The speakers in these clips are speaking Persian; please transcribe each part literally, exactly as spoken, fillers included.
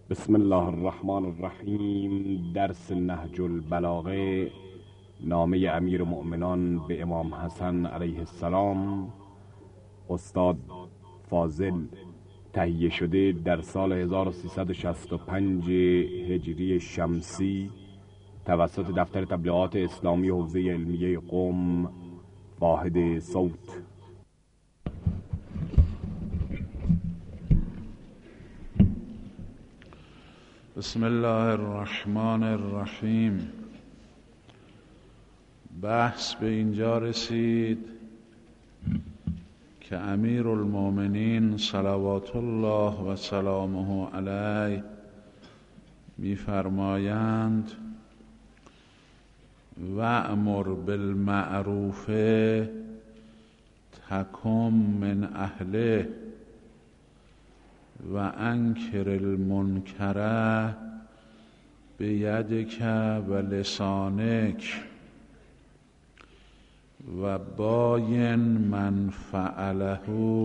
بسم الله الرحمن الرحیم. درس نهج البلاغه، نامه امیر المؤمنان به امام حسن علیه السلام، استاد فاضل، تهیه شده در سال هزار و سیصد و شصت و پنج هجری شمسی توسط دفتر تبلیغات اسلامی حوزه علمیه قم، واحد صوت. بسم الله الرحمن الرحیم. بحث به اینجا رسید که امیر المؤمنین صلوات الله و سلامه علیه می‌فرمایند وأمر بالمعروف تکن من اهله و انکر المنکر بیدک و لسانک و باین من فعله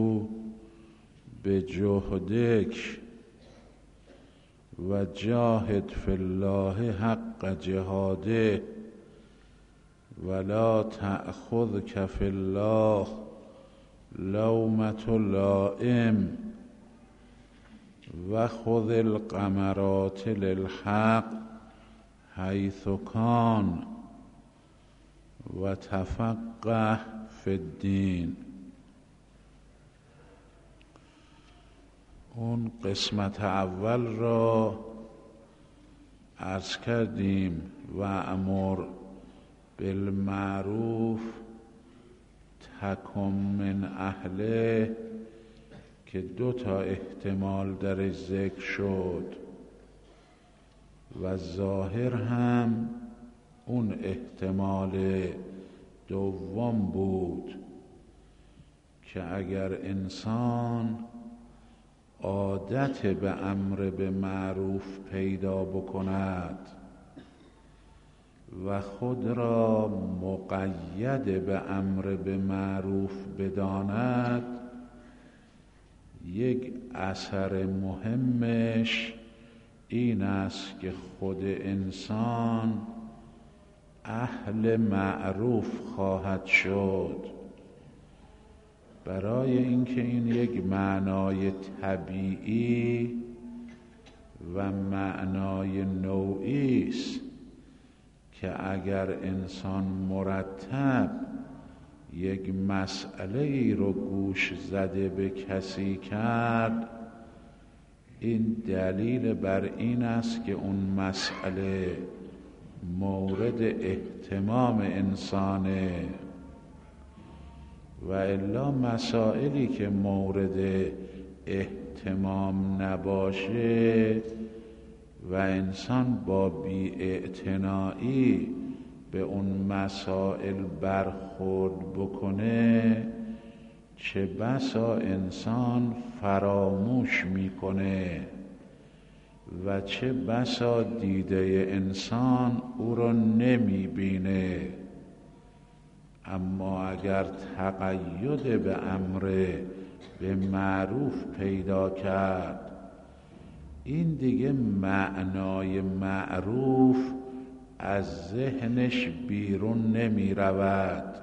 بجهدک و جاهد فی الله حق جهاده ولا تأخذک فی الله لومة لائم و خذ القمرات للحق حیث کان و تفقه فی الدین. اون قسمت اول را عرض کردیم و امر بالمعروف تکن من اهله که دو تا احتمال در ذکر شد و ظاهر هم اون احتمال دوم بود که اگر انسان عادت به امر به معروف پیدا بکند و خود را مقید به امر به معروف بداند، یک اثر مهمش این است که خود انسان اهل معروف خواهد شد. برای اینکه این یک معنای طبیعی و معنای نوعی است که اگر انسان مرتب یک مسئله ای رو گوش زده به کسی کرد، این دلیل بر این است که اون مسئله مورد اهتمام انسانه و الا مسائلی که مورد اهتمام نباشه و انسان با بی‌اعتنایی به اون مسائل برخورد بکنه، چه بسا انسان فراموش میکنه و چه بسا دیده انسان او را نمیبینه. اما اگر تقید به امر به معروف پیدا کرد، این دیگه معنای معروف از ذهنش بیرون نمی رود،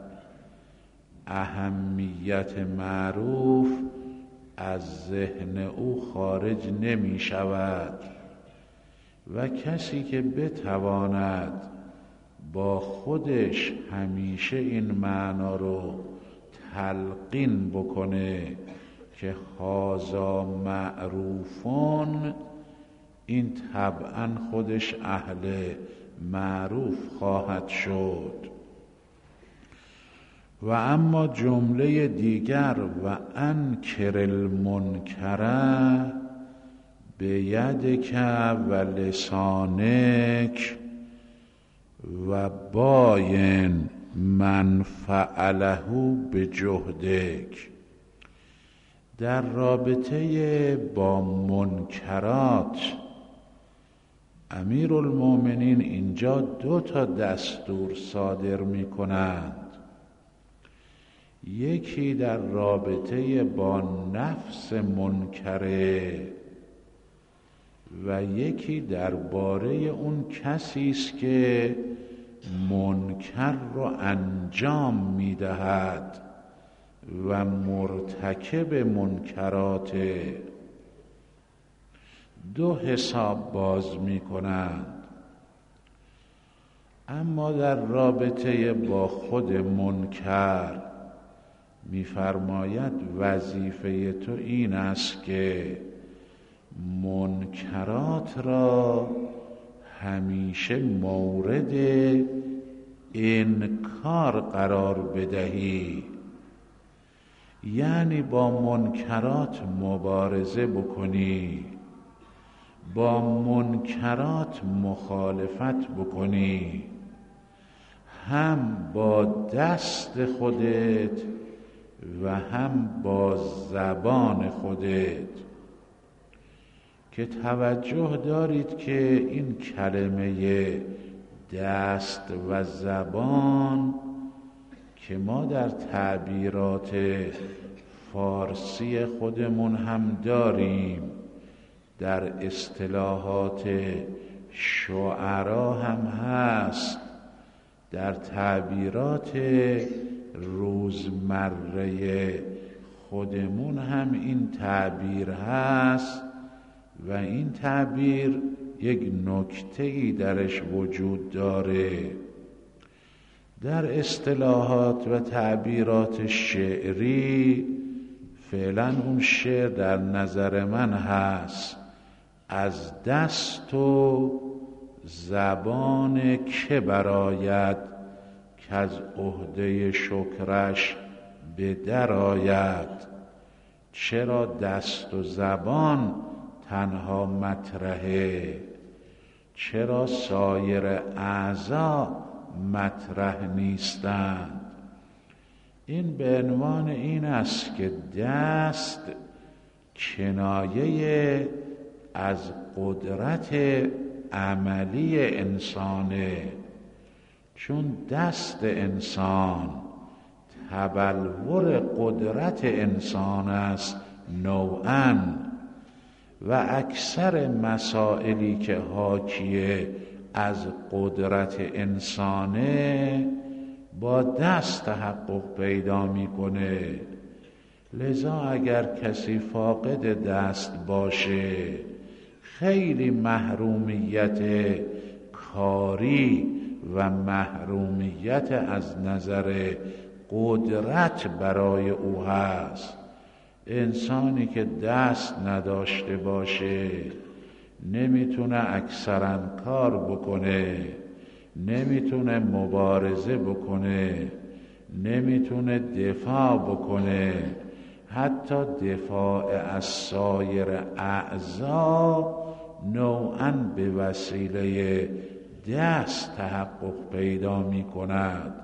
اهمیت معروف از ذهن او خارج نمی شود و کسی که بتواند با خودش همیشه این معنا رو تلقین بکنه که هذا معروفون، این طبعا خودش اهل معروف خواهد شد. و اما جمله دیگر و انکر المنکر بیدک و لسانک و باین من فعله بجهدک، در رابطه با منکرات امیر المؤمنین اینجا دو تا دستور صادر می کنند. یکی در رابطه با نفس منکره و یکی درباره اون کسی است که منکر رو انجام میدهد و مرتکب منکرات. دو حساب باز میکنند. اما در رابطه با خود منکر میفرماید وظیفه تو این است که منکرات را همیشه مورد انکار قرار بدهی، یعنی با منکرات مبارزه بکنی، با منکرات مخالفت بکنی، هم با دست خودت و هم با زبان خودت. که توجه دارید که این کلمه دست و زبان که ما در تعبیرات فارسی خودمون هم داریم، در اصطلاحات شعرا هم هست، در تعبیرات روزمره خودمون هم این تعبیر هست و این تعبیر یک نکته‌ای درش وجود داره. در اصطلاحات و تعبیرات شعری فعلا اون شعر در نظر من هست از دست و زبان که براید که از عهده شکرش به در آید. چرا دست و زبان تنها مطرحه؟ چرا سایر اعضا مطرح نیستند؟ این به عنوان این است که دست کنایه از قدرت عملی انسانه، چون دست انسان تبلور قدرت انسان است نوعاً، و اکثر مسائلی که حاکیه از قدرت انسانه با دست تحقق پیدا میکنه. لذا اگر کسی فاقد دست باشه خیلی محرومیت کاری و محرومیت از نظر قدرت برای او هست. انسانی که دست نداشته باشه نمیتونه اکثرا کار بکنه، نمیتونه مبارزه بکنه، نمیتونه دفاع بکنه، حتی دفاع از سایر اعضا نوعاً به وسیله دست تحقق پیدا می کند.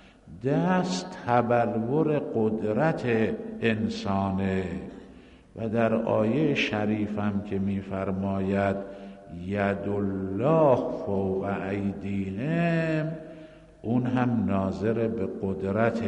دست تبلور قدرت انسانه و در آیه شریفم که می فرماید ید الله فوق ایدیهم، اون هم ناظر به قدرت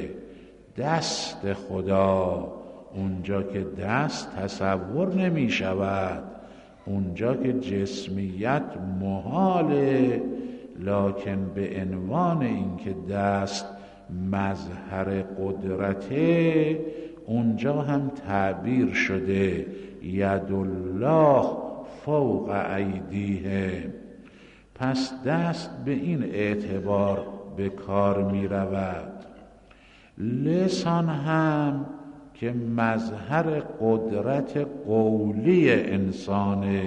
دست خدا. اونجا که دست تصور نمی شود، اونجا که جسمیت محاله، لکن به عنوان اینکه دست مظهر قدرته، اونجا هم تعبیر شده ید الله فوق ایدیهم. پس دست به این اعتبار به کار می رود. لسان هم که مظهر قدرت قولی انسانه،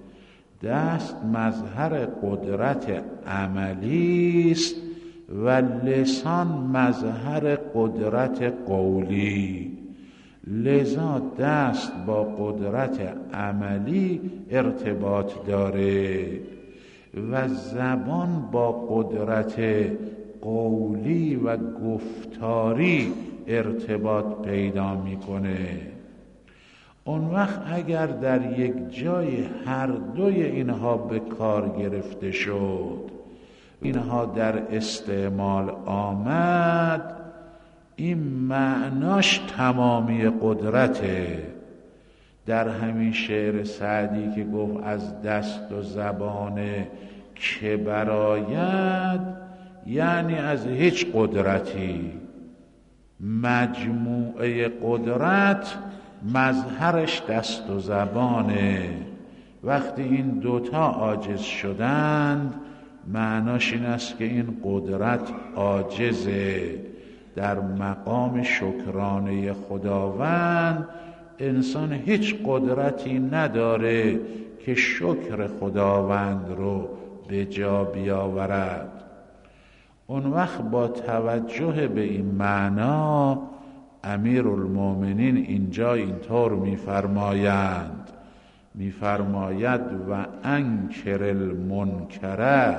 دست مظهر قدرت عملی است و لسان مظهر قدرت قولی. لذا دست با قدرت عملی ارتباط داره و زبان با قدرت قولی و گفتاری ارتباط پیدا میکنه. اون وقت اگر در یک جای هر دوی اینها به کار گرفته شد، اینها در استعمال آمد، این معناش تمامی قدرته. در همین شعر سعدی که گفت از دست و زبان که براید، یعنی از هیچ قدرتی. مجموعه قدرت مظهرش دست و زبانه. وقتی این دوتا عاجز شدند معناش این است که این قدرت عاجزه. در مقام شکرانه خداوند انسان هیچ قدرتی نداره که شکر خداوند رو به جا بیاورد. اون وقت با توجه به این معنا امیرالمومنین اینجا اینطور می‌فرمایند، می‌فرماید و انکر المنکر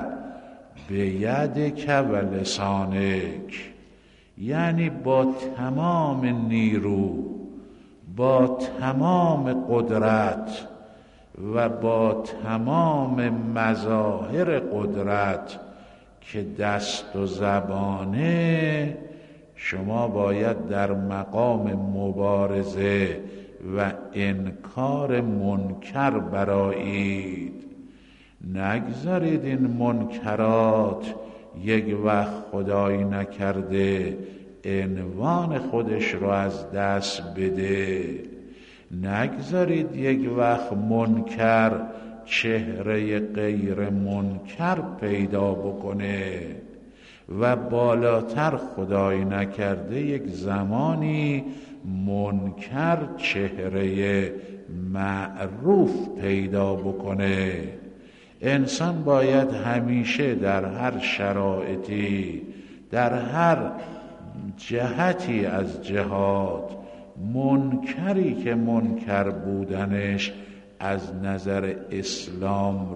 بیدک و لسانک، یعنی با تمام نیرو، با تمام قدرت و با تمام مظاهر قدرت که دست و زبانه، شما باید در مقام مبارزه و انکار منکر برآیید. نگذارید این منکرات یک وقت خدایی نکرده عنوان خودش رو از دست بده. نگذارید یک وقت منکر چهره غیر منکر پیدا بکنه و بالاتر خدایی نکرده یک زمانی منکر چهره معروف پیدا بکنه. انسان باید همیشه در هر شرایطی، در هر جهتی از جهات، منکری که منکر بودنش از نظر اسلام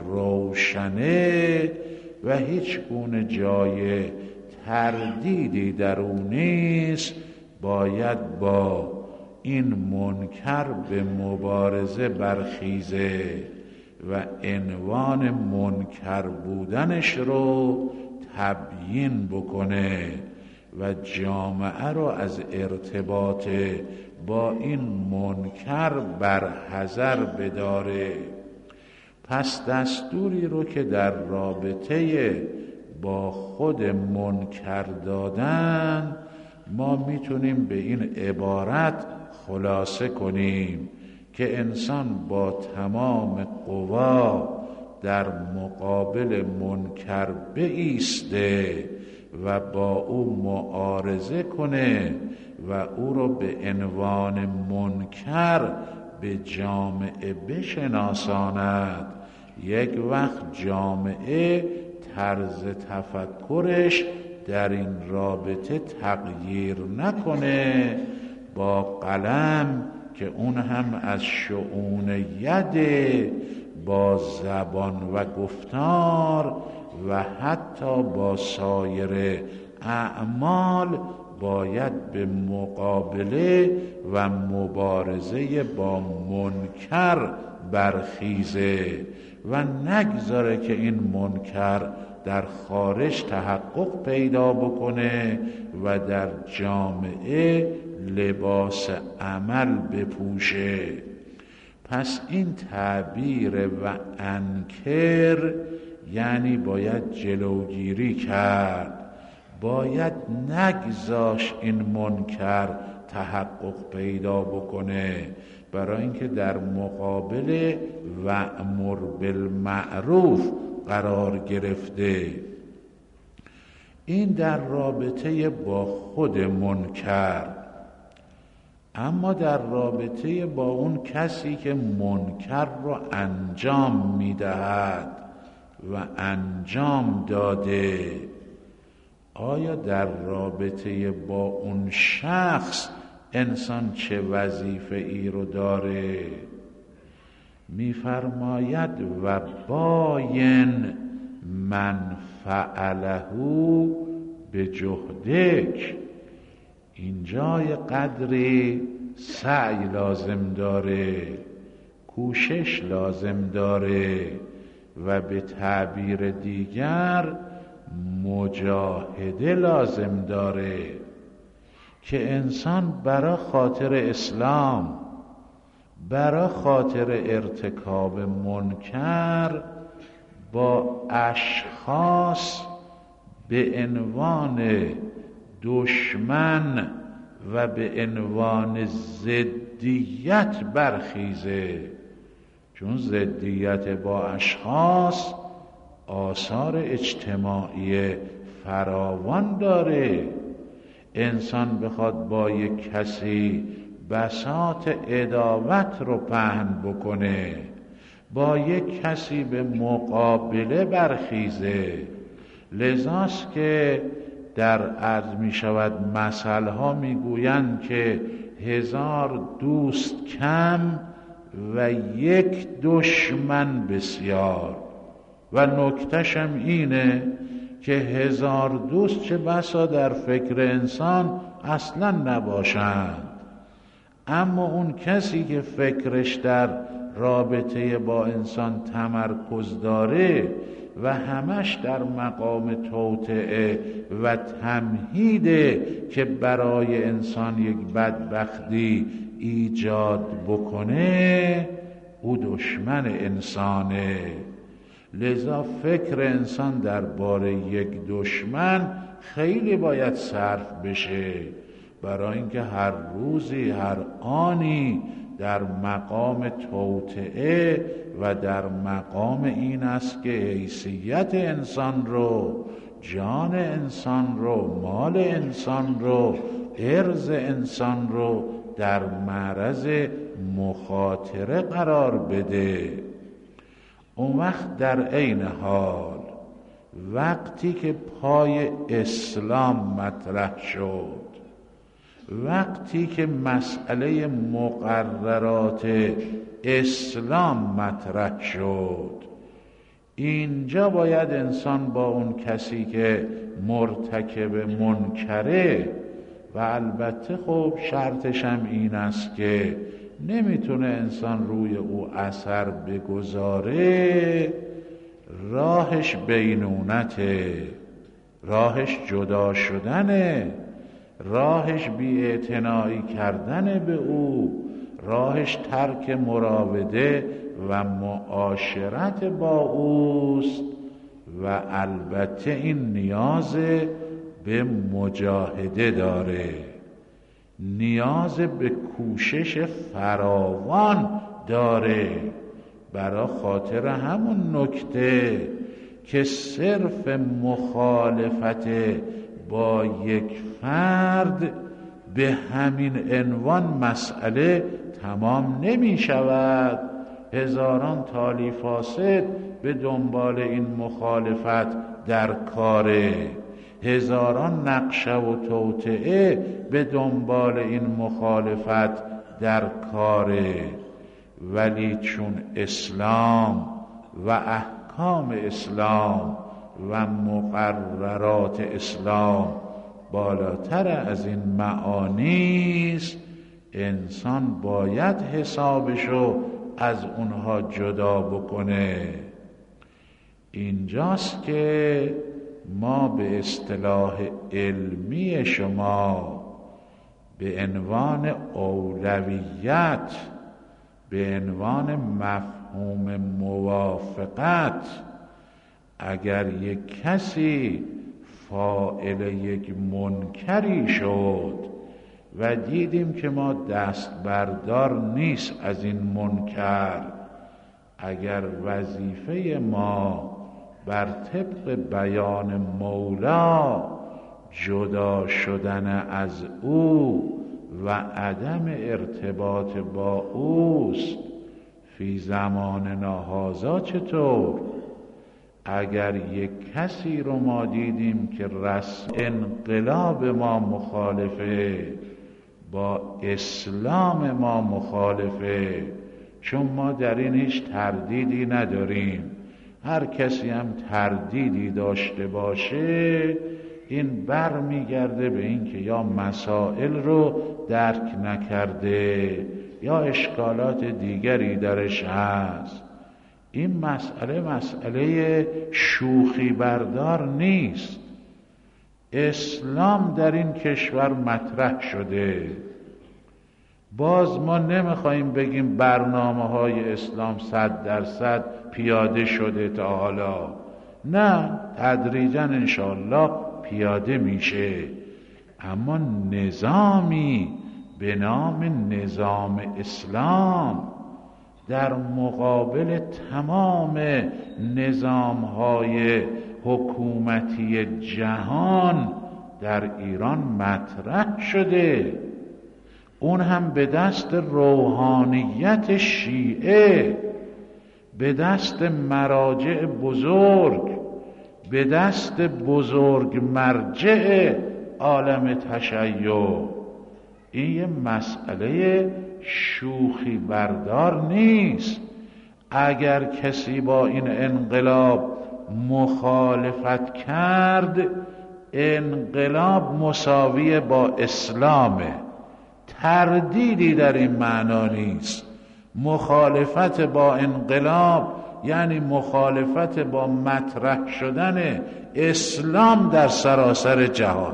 روشنه و هیچ گونه جای تردیدی در اون نیست، باید با این منکر به مبارزه برخیزه و عنوان منکر بودنش رو تبیین بکنه و جامعه رو از ارتباط با این منکر برحذر بداره. پس دستوری رو که در رابطه با خود منکر دادن، ما میتونیم به این عبارت خلاصه کنیم که انسان با تمام قوا در مقابل منکر بایسته و با او معارضه کنه و او رو به عنوان منکر به جامعه بشناساند. یک وقت جامعه طرز تفکرش در این رابطه تغییر نکنه، با قلم که اون هم از شؤون ید، با زبان و گفتار و حتی با سایر اعمال باید به مقابله و مبارزه با منکر برخیزه و نگذاره که این منکر در خارج تحقق پیدا بکنه و در جامعه لباس عمل بپوشه. پس این تعبیر و انکر یعنی باید جلوگیری کرد، باید نگذاش این منکر تحقق پیدا بکنه، برای اینکه در مقابل وأمر بالمعروف قرار گرفته. این در رابطه با خود منکر. اما در رابطه با اون کسی که منکر رو انجام میدهد و انجام داده، آیا در رابطه با اون شخص انسان چه وظیفه ای رو داره؟ میفرماید و باین من فعله به جهدک. اینجا یه قدری سعی لازم داره، کوشش لازم داره و به تعبیر دیگر مجاهده لازم داره که انسان برای خاطر اسلام، برا خاطر ارتکاب منکر با اشخاص به عنوان دشمن و به عنوان ضدیت برخیزه، چون ضدیت با اشخاص آثار اجتماعی فراوان داره. انسان بخواد با یک کسی بساط عداوت رو پهن بکنه، با یک کسی به مقابله برخیزه. لذاست که در عرض می شود مثل ها می گویند که هزار دوست کم و یک دشمن بسیار. و نکته‌ش هم اینه که هزار دوست چه بسا در فکر انسان اصلا نباشند، اما اون کسی که فکرش در رابطه با انسان تمرکز داره و همش در مقام توطئه و تمهیده که برای انسان یک بدبختی ایجاد بکنه، او دشمن انسانه. لذا فکر انسان درباره یک دشمن خیلی باید صرف بشه، برای اینکه هر روزی هر آنی در مقام توطئه و در مقام این است که حیثیت انسان رو، جان انسان رو، مال انسان رو، عرض انسان رو در معرض مخاطره قرار بده. اون وقت در عین حال وقتی که پای اسلام مطرح شد، وقتی که مسئله مقررات اسلام مطرح شد، اینجا باید انسان با اون کسی که مرتکب منکره، و البته خب شرطش هم این است که نمیتونه انسان روی او اثر بگذاره، راهش بینونته، راهش جدا شدنه، راهش بی‌اعتنایی کردن به او، راهش ترک مراوده و معاشرت با اوست. و البته این نیاز به مجاهده داره، نیاز به کوشش فراوان داره، برای خاطر همون نکته که صرف مخالفت با یک فرد به همین عنوان مسئله تمام نمی شود. هزاران تالی فاسد به دنبال این مخالفت در کاره، هزاران نقشه و توطئه به دنبال این مخالفت در کاره. ولی چون اسلام و احکام اسلام و مقررات اسلام بالاتر از این معانی است، انسان باید حسابشو از اونها جدا بکنه. اینجاست که ما به اصطلاح علمی شما به عنوان اولویت، به عنوان مفهوم موافقت، اگر یک کسی فاعل یک منکری شد و دیدیم که ما دست بردار نیست از این منکر، اگر وظیفه ما بر طبق بیان مولا جدا شدن از او و عدم ارتباط با اوست، فی زمان هذا چطور؟ اگر یک کسی رو ما دیدیم که رسم انقلاب ما مخالفه، با اسلام ما مخالفه، چون ما در این هیچ تردیدی نداریم، هر کسی هم تردیدی داشته باشه این بر میگرده به این که یا مسائل رو درک نکرده یا اشکالات دیگری درش هست. این مسئله مسئله شوخی بردار نیست. اسلام در این کشور مطرح شده، باز ما نمیخواییم بگیم برنامه های اسلام صد درصد پیاده شده تا حالا، نه، تدریجا انشاءالله پیاده میشه، اما نظامی به نام نظام اسلام در مقابل تمام نظامهای حکومتی جهان در ایران مطرح شده، اون هم به دست روحانیت شیعه، به دست مراجع بزرگ، به دست بزرگ مرجع عالم تشیع. این یه مسئله شوخی بردار نیست. اگر کسی با این انقلاب مخالفت کرد، انقلاب مساوی با اسلامه، تردیدی در این معنا نیست. مخالفت با انقلاب یعنی مخالفت با مطرح شدن اسلام در سراسر جهان.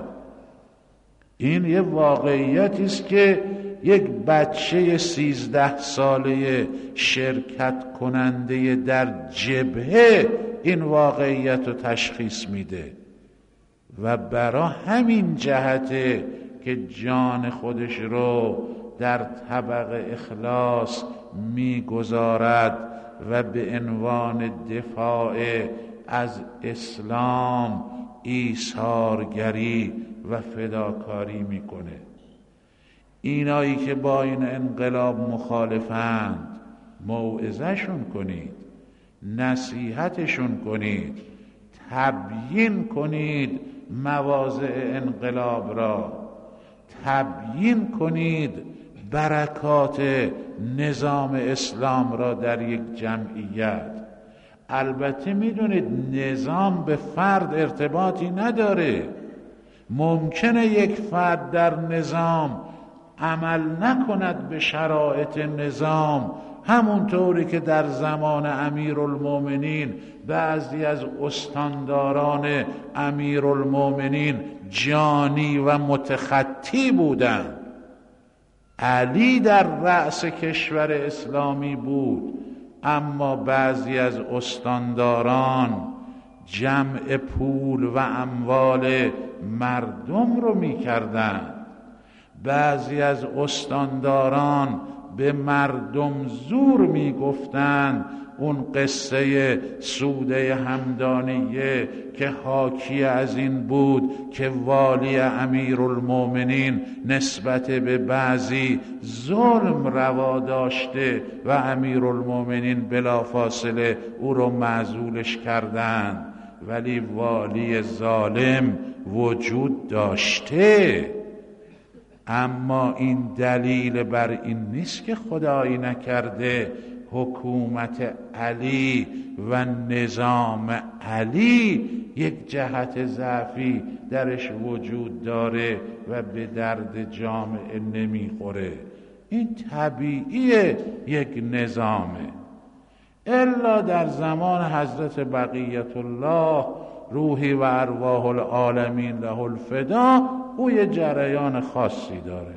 این یه واقعیتی است که یک بچه سیزده ساله شرکت کننده در جبهه این واقعیت رو تشخیص میده و برای همین جهته که جان خودش رو در طبق اخلاص میگذارد و به عنوان دفاع از اسلام ایثارگری و فداکاری میکنه. اینایی که با این انقلاب مخالفند موعظه‌شون کنید، نصیحتشون کنید، تبیین کنید مواضع انقلاب را، تبیین کنید برکات نظام اسلام را در یک جمعیت. البته میدونید نظام به فرد ارتباطی نداره. ممکنه یک فرد در نظام عمل نکند به شرایط نظام، همونطوری که در زمان امیرالمومنین بعضی از استانداران امیرالمومنین جانی و متخطی بودند. علی در رأس کشور اسلامی بود، اما بعضی از استانداران جمع پول و اموال مردم رو می‌کردند. بعضی از استانداران به مردم زور میگفتند. اون قصه سوده همدانیه که حاکی از این بود که والی امیرالمومنین نسبت به بعضی ظلم روا داشته و امیرالمومنین بلافاصله او رو معزولش کردند، ولی والی ظالم وجود داشته. اما این دلیل بر این نیست که خدایی نکرده حکومت علی و نظام علی یک جهت ضعفی درش وجود داره و به درد جامعه نمیخوره. این طبیعیه یک نظامه. الا در زمان حضرت بقیت الله روحی و ارواح العالمین له الفدا او یه جریان خاصی داره.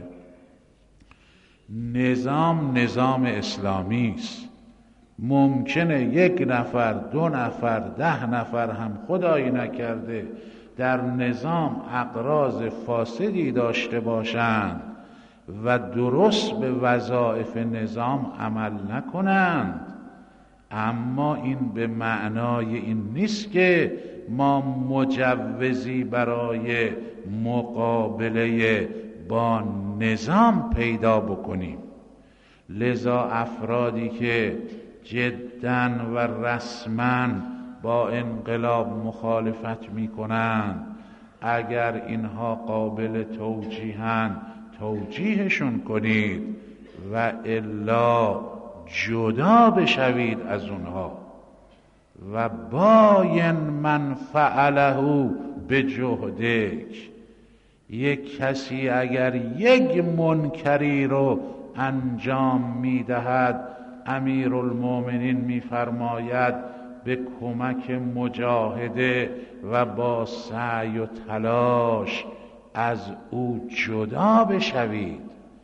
نظام نظام اسلامی است. ممکنه یک نفر، دو نفر، ده نفر هم خدایی نکرده در نظام اغراض فاسدی داشته باشند و درست به وظایف نظام عمل نکنند، اما این به معنای این نیست که ما مجوزی برای مقابله با نظام پیدا بکنیم. لذا افرادی که جداً و رسماً با انقلاب مخالفت می کنند، اگر اینها قابل توجیهند توجیهشون کنید و الا جدا بشوید از اونها. و باین من فعله به جهدک. یک کسی اگر یک منکری رو انجام میدهد، امیرالمومنین میفرماید به کمک مجاهده و با سعی و تلاش از او جدا بشوید.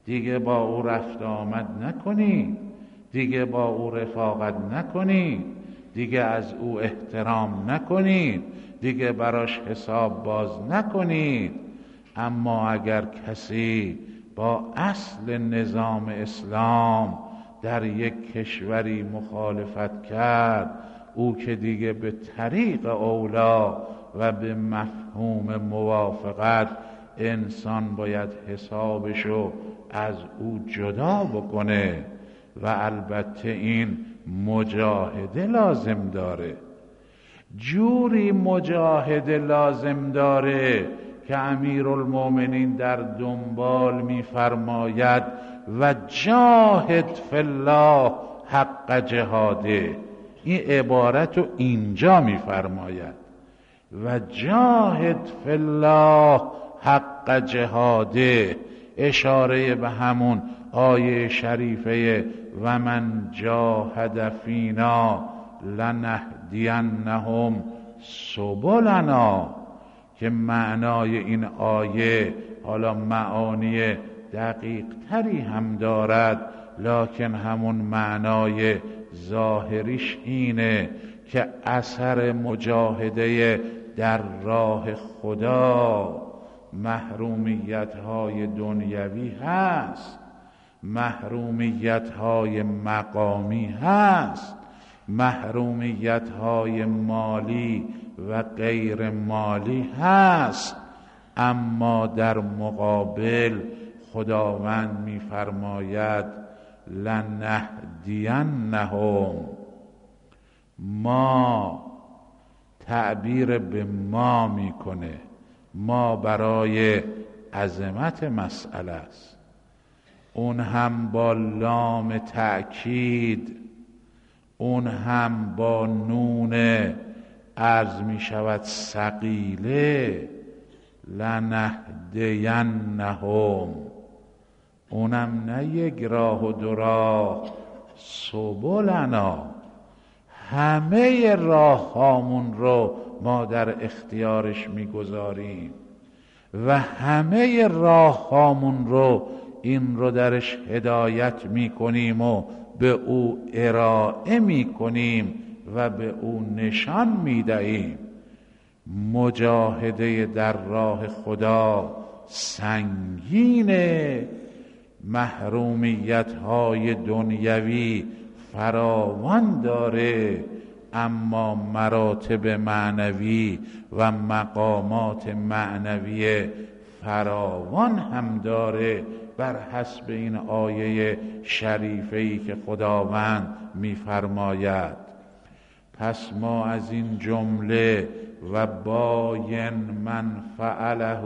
دیگه با او رفت آمد نکنید، دیگه با او رفاقت نکنید، دیگه از او احترام نکنید، دیگه براش حساب باز نکنید. اما اگر کسی با اصل نظام اسلام در یک کشوری مخالفت کرد، او که دیگه به طریق اولا و به مفهوم موافقت انسان باید حسابشو از او جدا بکنه و البته این مجاهده لازم داره. جوری مجاهده لازم داره که امیرالمومنین در دنبال می‌فرماید و جاهد فی الله حق جهاده. این عبارت رو اینجا می‌فرماید و جاهد فی الله حق جهاده، اشاره به همون آیه شریفه و من جاهد فینا لنهدینهم سبلنا، که معنای این آیه حالا معانی دقیق تری هم دارد، لکن همون معنای ظاهریش اینه که اثر مجاهده در راه خدا محرومیت های دنیوی هست، محرومیت های مقامی هست، محرومیت های مالی و غیر مالی هست. اما در مقابل خداوند می‌فرماید لنهدینهم، ما تعبیر به ما میکنه، ما برای عظمت مسئله است، اون هم با لام تأکید، اون هم با نون عرض می شود ثقیله، لنهدینهم، اونم نه یک راه و دو راه، سبلنا، همه راه هامون رو ما در اختیارش میگذاریم و همه راه هامون رو این رو درش هدایت میکنیم و به او ارائه میکنیم و به او نشان میدهیم. مجاهده در راه خدا سنگینه، محرومیت های دنیوی فراوان داره، اما مراتب معنوی و مقامات معنوی فراوان هم داره، بر حسب این آیه شریفه‌ای که خداوند می‌فرماید. پس ما از این جمله و باین من فعله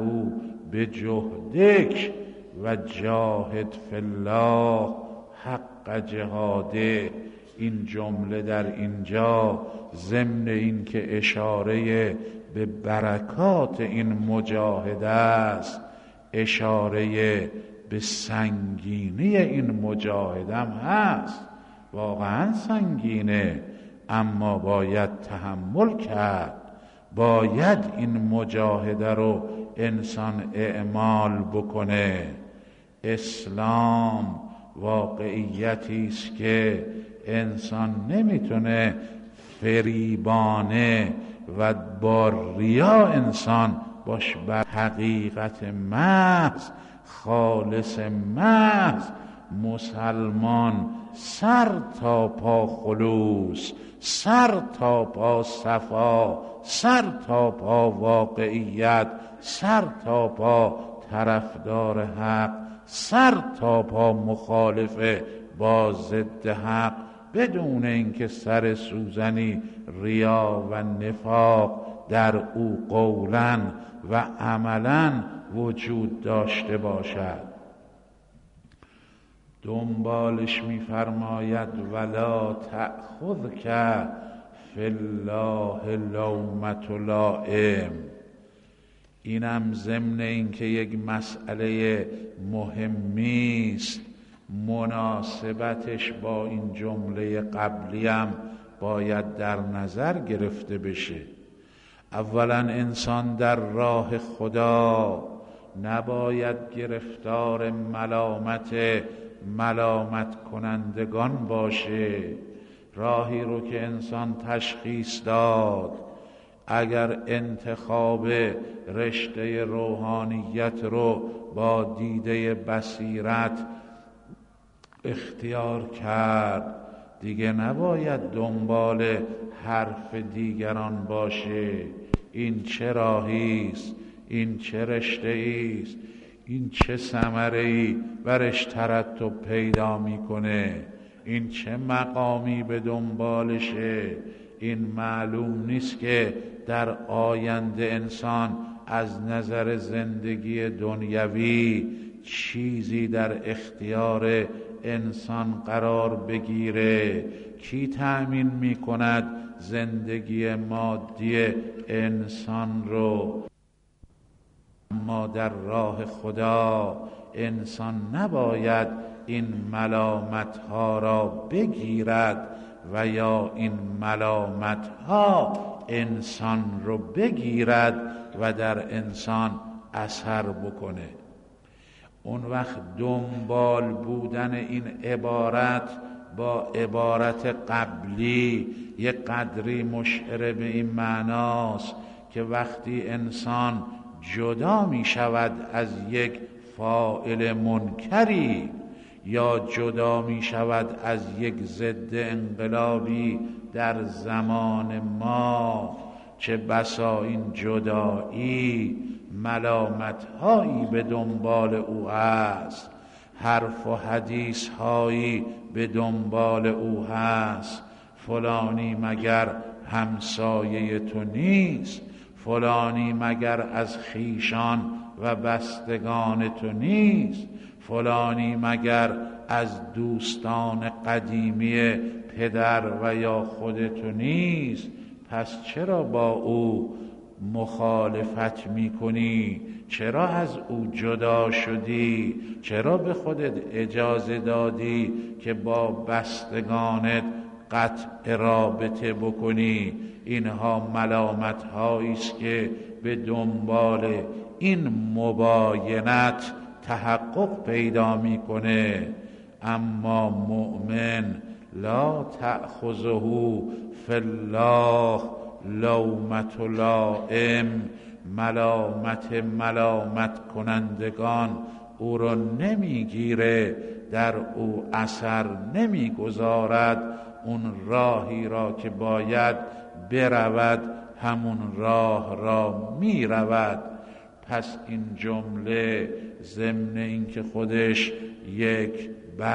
بجهدک و جاهد فی الله حق جهاده، این جمله در اینجا ضمن این که اشاره به برکات این مجاهده است، اشاره به سنگینی این مجاهده هم هست. واقعا سنگینه، اما باید تحمل کرد، باید این مجاهده رو انسان اعمال بکنه. اسلام واقعیتی است که انسان نمیتونه فریبانه و با ریا انسان باش بر حقیقت محض، خالص محض، مسلمان سر تا پا خلوص، سر تا پا صفا، سر تا پا واقعیت، سر تا پا طرفدار حق، سر تا پا مخالف با ضد حق، بدون اینکه سر سوزنی ریا و نفاق در او قولاً و عملاً وجود داشته باشد. دنبالش می‌فرماید ولا تأخذک فی الله لومة لائم. اینم ضمن این که یک مسئله مهمی است، مناسبتش با این جمله قبلی هم باید در نظر گرفته بشه. اولا انسان در راه خدا نباید گرفتار ملامت ملامت کنندگان باشه. راهی رو که انسان تشخیص داد، اگر انتخاب رشته روحانیت رو با دیده بصیرت اختیار کرد، دیگه نباید دنبال حرف دیگران باشه. این چه راهیست؟ این چه رشته‌ایست؟ این چه ثمره‌ای برش ترتب پیدا میکنه؟ این چه مقامی به دنبالشه؟ این معلوم نیست که در آینده انسان از نظر زندگی دنیوی چیزی در اختیار انسان قرار بگیره. کی تأمین میکند زندگی مادی انسان رو؟ اما در راه خدا انسان نباید این ملامت ها را بگیرد و یا این ملامت ها انسان رو بگیرد و در انسان اثر بکنه. اون وقت دنبال بودن این عبارت با عبارت قبلی یک قدری مشعر به این معناست که وقتی انسان جدا می شود از یک فاعل منکری یا جدا می شود از یک ضد انقلابی در زمان ما، چه بسا این جدایی ملامت هایی به دنبال او است، حرف و حدیث هایی به دنبال او هست. فلانی مگر همسایه تو نیست؟ فلانی مگر از خیشان و بستگان تو نیست؟ فلانی مگر از دوستان قدیمی پدر و یا خود تو نیست؟ پس چرا با او مخالفت میکنی؟ چرا از او جدا شدی؟ چرا به خودت اجازه دادی که با بستگانت قطع رابطه بکنی؟ اینها ملامت هایی است که به دنبال این مباینت تحقق پیدا میکنه. اما مؤمن لا تأخذه فی الله لومة لائم، ملامت ملامت کنندگان او را نمیگیره، در او اثر نمیگذارد. اون راهی را که باید برود همون راه را میرود. پس این جمله ضمن این که خودش یک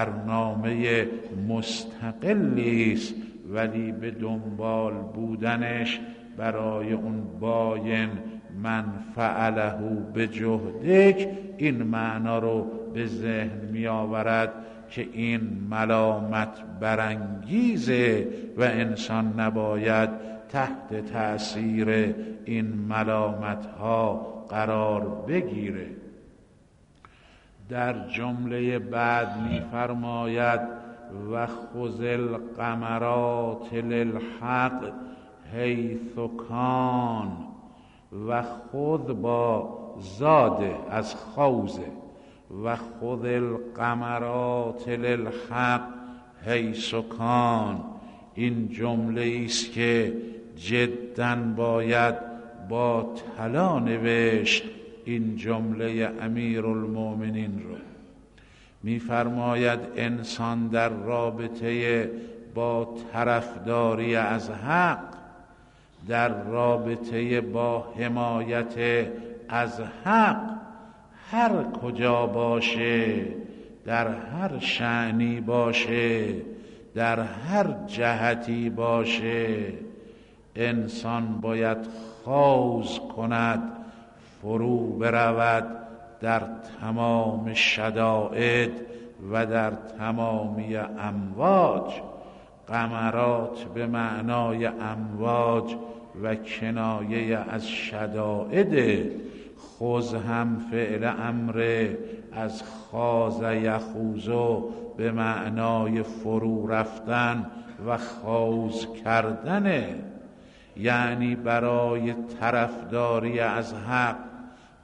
برنامه مستقلی است، ولی به دنبال بودنش برای اون باین من فعله بجهدک این معنا رو به ذهن می آورد که این ملامت برانگیزه و انسان نباید تحت تأثیر این ملامت ها قرار بگیره. در جمله بعد می فرماید و خذ القمرات للحق حیث کان، و خود با زاده از خوزه، و خذ القمرات للحق حیث کان. این جمله است که جداً باید با طلا نوشت. این جمله امیرالمؤمنین رو می‌فرماید انسان در رابطه با طرفداری از حق، در رابطه با حمایت از حق، هر کجا باشه، در هر شأنی باشه، در هر جهتی باشه، انسان باید خوض کند، فرو برود در تمام شدائد و در تمامی امواج. قمرات به معنای امواج و کنایه از شدائد. خوض هم فعل امر از خاض یخوض به معنای فرو رفتن و خوض کردنه. یعنی برای طرفداری از حق،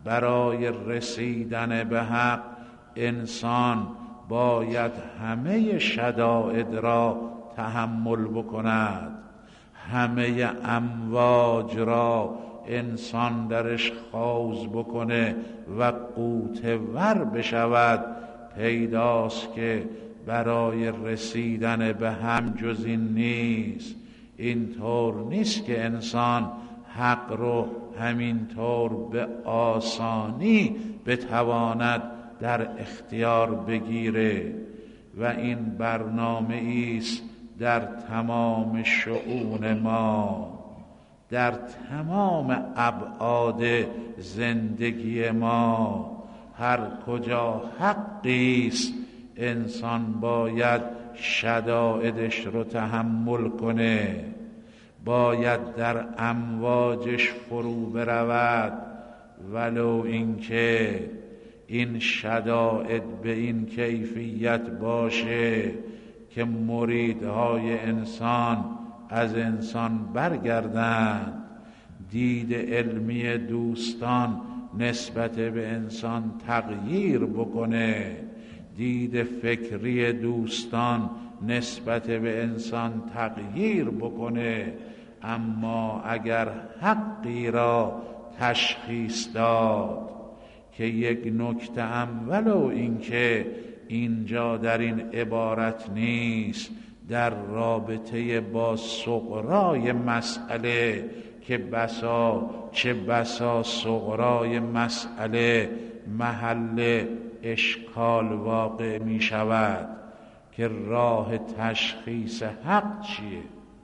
برای رسیدن به حق انسان باید همه شدائد را تحمل بکند، همه امواج را انسان درش خوض بکنه و غوطه ور بشود. پیداست که برای رسیدن به هم جز این نیست. اینطور نیست که انسان حق رو همینطور به آسانی بتواند در اختیار بگیره و این برنامه ایست در تمام شؤون ما، در تمام ابعاد زندگی ما. هر کجا حقی است انسان باید شدائدش رو تحمل کنه، باید در امواجش فرو برود، ولو اینکه این شدائد به این کیفیت باشه که مریدهای انسان از انسان برگردند، دید علمی دوستان نسبت به انسان تغییر بکنه، دید فکری دوستان نسبت به انسان تغییر بکنه. اما اگر حقی را تشخیص داد که یک نکته ام ولو اینکه اینجا در این عبارت نیست، در رابطه با صغرای مسئله که بسا چه بسا صغرای مسئله محل اشکال واقع می شود که راه تشخیص حق چیه؟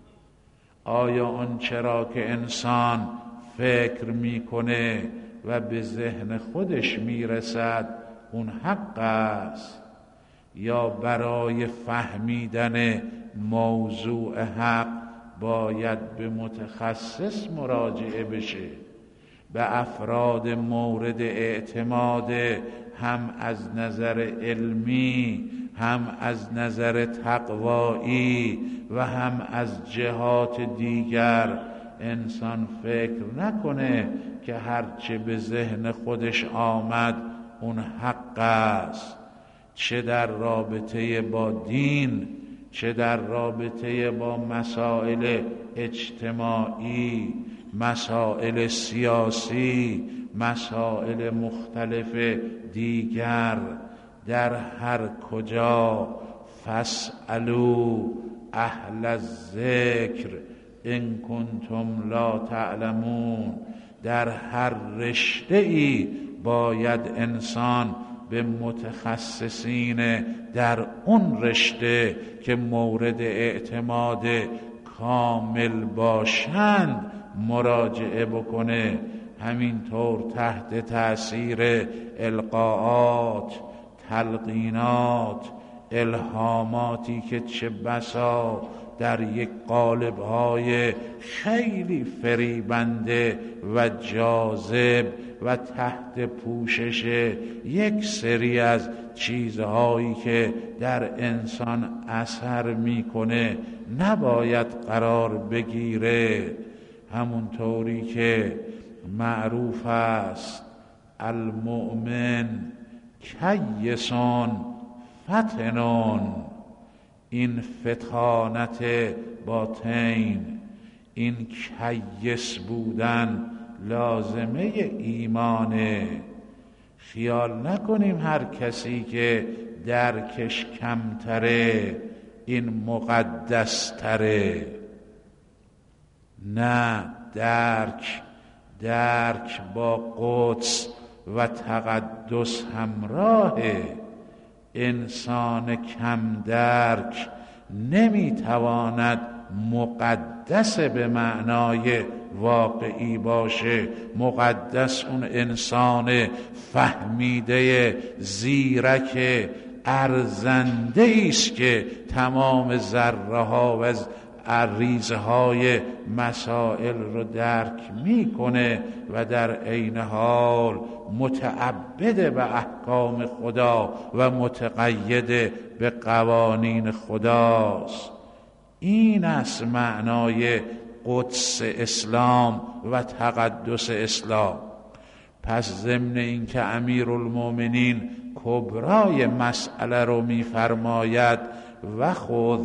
آیا آن چرا که انسان فکر میکنه و به ذهن خودش میرسد اون حق است، یا برای فهمیدن موضوع حق باید به متخصص مراجعه بشه، به افراد مورد اعتماد هم از نظر علمی، هم از نظر تقوایی و هم از جهات دیگر. انسان فکر نکنه که هرچه به ذهن خودش آمد اون حق است، چه در رابطه با دین، چه در رابطه با مسائل اجتماعی، مسائل سیاسی، مسائل مختلف دیگر. در هر کجا فاسألوا اهل الذکر ان کنتم لا تعلمون، در هر رشته ای باید انسان به متخصصین در اون رشته که مورد اعتماد کامل باشند مراجعه بکنه. همینطور تحت تأثیر القاءات، تلقینات، الهاماتی که چه بسا در یک قالب‌های خیلی فریبنده و جاذب و تحت پوشش یک سری از چیزهایی که در انسان اثر میکنه نباید قرار بگیره. همونطوری که معروف است المؤمن کیسون فتنون، این فتانت باطین، این کیس بودن لازمه ایمانه. خیال نکنیم هر کسی که درکش کمتره این مقدستره. نه، درک درک با قدس و تقدس همراهه. انسان کم درک نمیتواند مقدس به معنای واقعی باشه. مقدس اون انسان فهمیده زیرک ارزنده است که تمام ذره ها و ریزه های مسائل رو درک میکنه و در عین حال متعبد به احکام خدا و متقید به قوانین خداست. این است معنای قدس اسلام و تقدس اسلام. پس ضمن این که امیرالمومنین کبرای مسئله رو میفرماید و خذ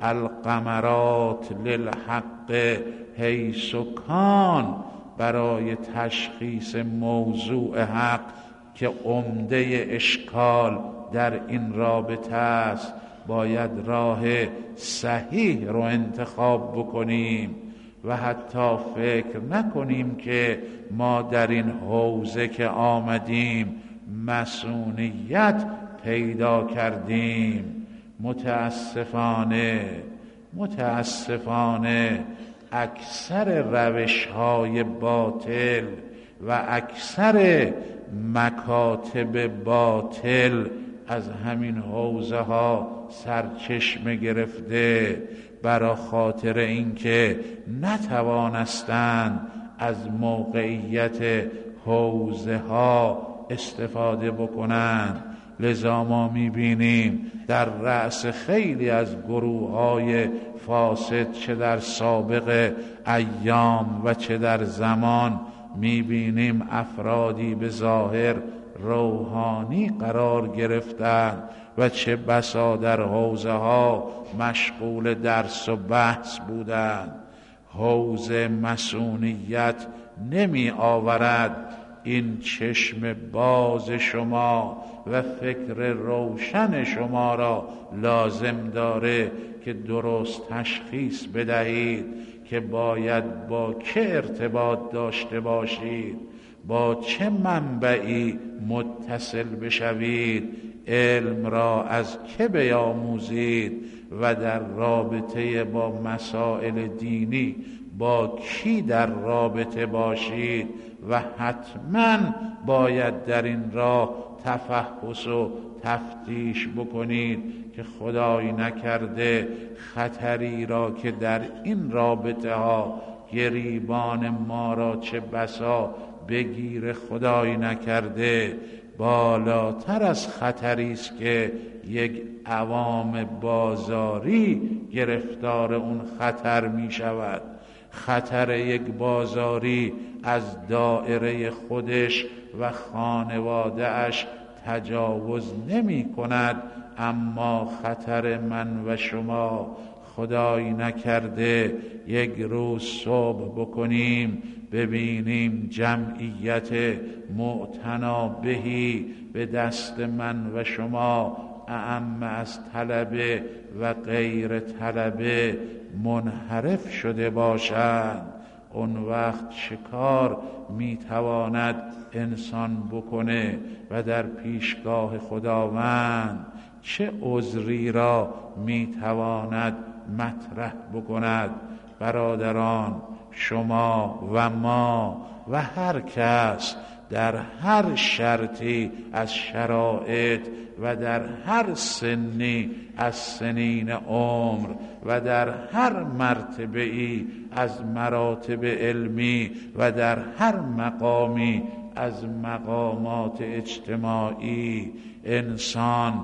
القمرات للحق حیث کان، برای تشخیص موضوع حق که عمده اشکال در این رابطه است، باید راه صحیح رو انتخاب بکنیم و حتی فکر نکنیم که ما در این حوزه که آمدیم مسئولیت پیدا کردیم. متاسفانه متاسفانه اکثر روش‌های باطل و اکثر مکاتب باطل از همین حوزه ها سرچشمه گرفته، برا خاطر اینکه نتوانستند از موقعیت حوزه ها استفاده بکنند. لذا ما میبینیم در رأس خیلی از گروه های فاسد، چه در سابق ایام و چه در زمان، میبینیم افرادی به ظاهر روحانی قرار گرفتند و چه بسا در حوزه ها مشغول درس و بحث بودند. حوزه مسئولیت نمی آورد این چشم باز شما و فکر روشن شما را لازم داره که درست تشخیص بدهید که باید با که ارتباط داشته باشید، با چه منبعی متصل بشوید، علم را از که بیاموزید و در رابطه با مسائل دینی با کی در رابطه باشید و حتما باید در این راه تفحص و تفتیش بکنید که خدای نکرده خطری را که در این رابطه ها گریبان ما را چه بسا بگیر خدای نکرده بالاتر از خطری است که یک عوام بازاری گرفتار اون خطر می شود. خطر یک بازاری از دائره خودش و خانواده اش تجاوز نمی کند، اما خطر من و شما خدای نکرده یک روز صبح بکنیم ببینیم جمعیت معتنا بهی به دست من و شما اعم از طلبه و غیر طلبه منحرف شده باشند. اون وقت چه کار میتواند انسان بکنه و در پیشگاه خداوند چه عذری را میتواند مطرح بکند؟ برادران، شما و ما و هر کس در هر شرطی از شرایط و در هر سنی از سنین عمر و در هر مرتبه‌ای از مراتب علمی و در هر مقامی از مقامات اجتماعی انسان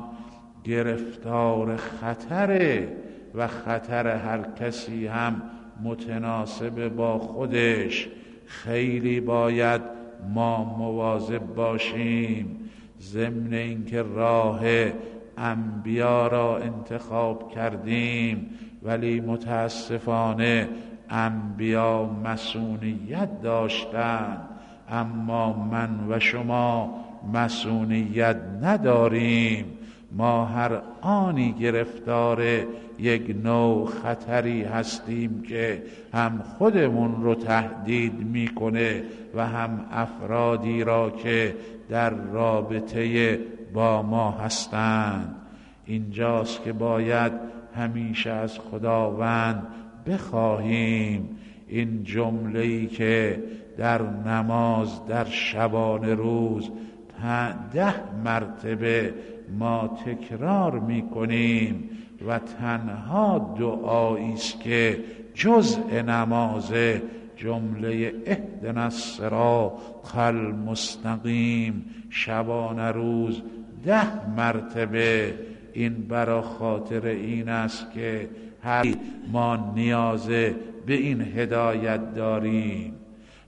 گرفتار خطره و خطر هر کسی هم متناسب با خودش. خیلی باید ما مواظب باشیم. ضمن اینکه راه انبیا را انتخاب کردیم، ولی متاسفانه انبیا مسئولیت داشتند، اما من و شما مسئولیت نداریم. ما هر آنی گرفتار یک نوع خطری هستیم که هم خودمون رو تهدید میکنه و هم افرادی را که در رابطه با ما هستند. اینجاست که باید همیشه از خداوند بخواهیم این جمله‌ای که در نماز در شبانه روز ده مرتبه ما تکرار میکنیم و تنها دعایی است که جزء نماز، جمله اهدنا الصراط المستقیم، شبانه روز ده مرتبه. این برا خاطر این است که هر ما نیاز به این هدایت داریم.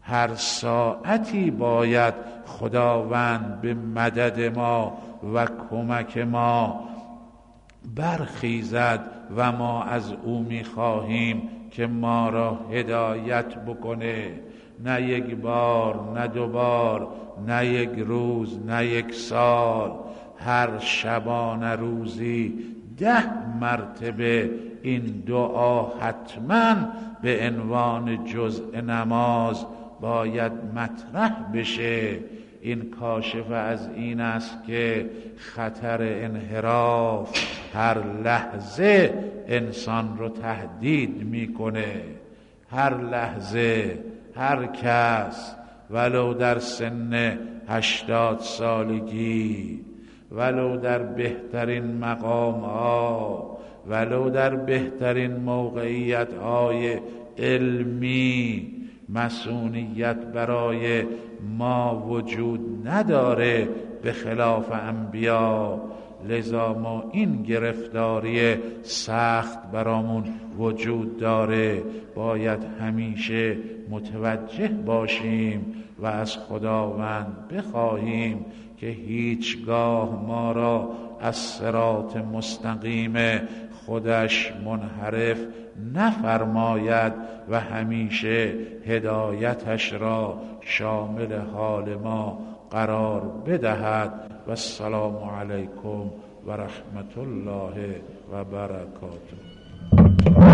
هر ساعتی باید خداوند به مدد ما و کمک ما برخیزد و ما از او می‌خواهیم که ما را هدایت بکنه. نه یک بار، نه دو بار، نه یک روز، نه یک سال، هر شبانه روزی ده مرتبه این دعا حتما به عنوان جزء نماز باید مطرح بشه. این کاشف از این است که خطر انحراف هر لحظه انسان رو تهدید میکنه. هر لحظه هر کس ولو در سن هشتاد سالگی، ولو در بهترین مقام ها، ولو در بهترین موقعیت های علمی، مسئولیت برای ما وجود نداره به خلاف انبیا. لذا ما این گرفتاری سخت برامون وجود داره. باید همیشه متوجه باشیم و از خداوند بخواهیم که هیچگاه ما را از صراط مستقیم خودش منحرف نفرماید و همیشه هدایتش را شامل حال ما قرار بدهد. و السلام علیکم و رحمت الله و برکاته.